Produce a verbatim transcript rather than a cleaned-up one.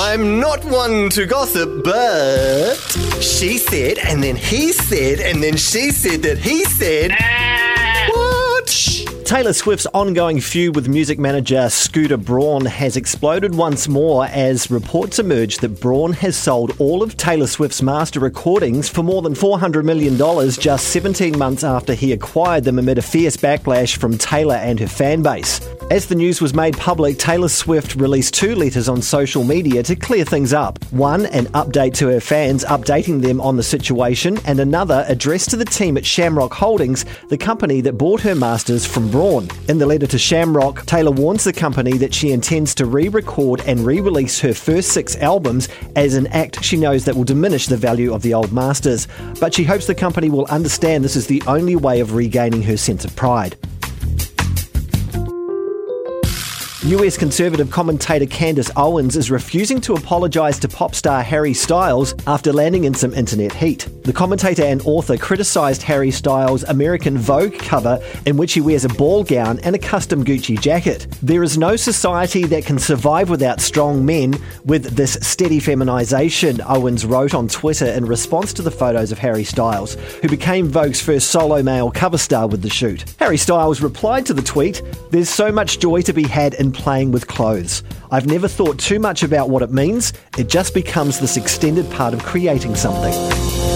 I'm not one to gossip, but she said, and then he said, and then she said that he said... What? Shh. Taylor Swift's ongoing feud with music manager Scooter Braun has exploded once more as reports emerge that Braun has sold all of Taylor Swift's master recordings for more than four hundred million dollars just seventeen months after he acquired them amid a fierce backlash from Taylor and her fan base. As the news was made public, Taylor Swift released two letters on social media to clear things up. One, an update to her fans, updating them on the situation, and another addressed to the team at Shamrock Holdings, the company that bought her masters from Braun. In the letter to Shamrock, Taylor warns the company that she intends to re-record and re-release her first six albums as an act she knows that will diminish the value of the old masters. But she hopes the company will understand this is the only way of regaining her sense of pride. U S conservative commentator Candace Owens is refusing to apologise to pop star Harry Styles after landing in some internet heat. The commentator and author criticised Harry Styles' American Vogue cover in which he wears a ball gown and a custom Gucci jacket. There is no society that can survive without strong men with this steady feminisation, Owens wrote on Twitter in response to the photos of Harry Styles, who became Vogue's first solo male cover star with the shoot. Harry Styles replied to the tweet, "There's so much joy to be had in playing with clothes. I've never thought too much about what it means. It just becomes this extended part of creating something."